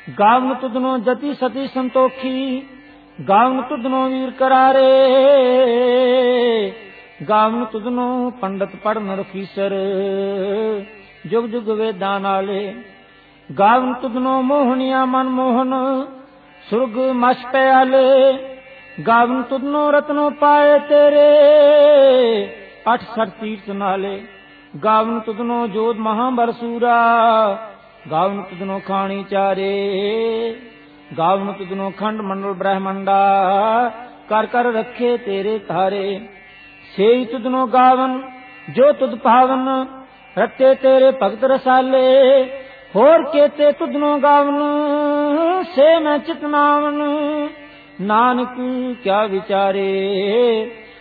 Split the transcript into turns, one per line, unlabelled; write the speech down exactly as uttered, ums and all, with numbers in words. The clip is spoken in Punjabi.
ਗਾਵਨ ਤੁਧਨੋ ਜਤੀ ਸਤੀ ਸੰਤੋਖੀ, ਗਾਵਨ ਤੁਧਨੋ ਵੀਰ ਕਰਾਰੇ, ਗਾਵਨ ਤੁਧਨੋ ਪੰਡਤ ਪੜਨ ਰਖੀਸਰ, ਜੁਗ ਜੁਗ ਵੇਦਾਂ ਨਾਲੇ। ਗਾਵਨ ਤੁਧਨੋ ਮੋਹਣੀਆਂ ਮਨ ਮੋਹਨ, ਸੁਰਗ ਮਛ ਪਿਆਲੇ, ਗਾਵਨ ਤੁਧਨੋ ਰਤਨੋ ਪਾਏ ਤੇਰੇ, ਅਠ ਸਠ ਤੀਰਥ ਨਾਲੇ। ਗਾਵਨ ਤੁਧਨੋ ਜੋਧ ਮਹਾਬਲ ਸੂਰਾ, ਗਾਵਨ ਤੁਧਨੋ ਖਾਣੀ ਚਾਰੇ, ਗਾਵਨ ਤੁਧਨੋ ਖੰਡ ਮੰਡਲ ਬ੍ਰਹਮੰਡਾ, ਕਰ ਕਰ ਰੱਖੇ ਤੇਰੇ ਤਾਰੇ। ਸੇਈ ਤੁਧਨੋ ਗਾਵਨ ਜੋ ਤੁਧ ਭਾਵਨ, ਰਤੇ ਤੇਰੇ ਭਗਤ ਰਸਾਲੇ, ਹੋਰ ਕੇਤੇ ਤੁਧਨੋ ਗਾਵਨ, ਸੇ ਮੈਂ ਚਿਤਨਾਵਨ, ਨਾਨਕ ਕਿਆ ਵਿਚਾਰੇ।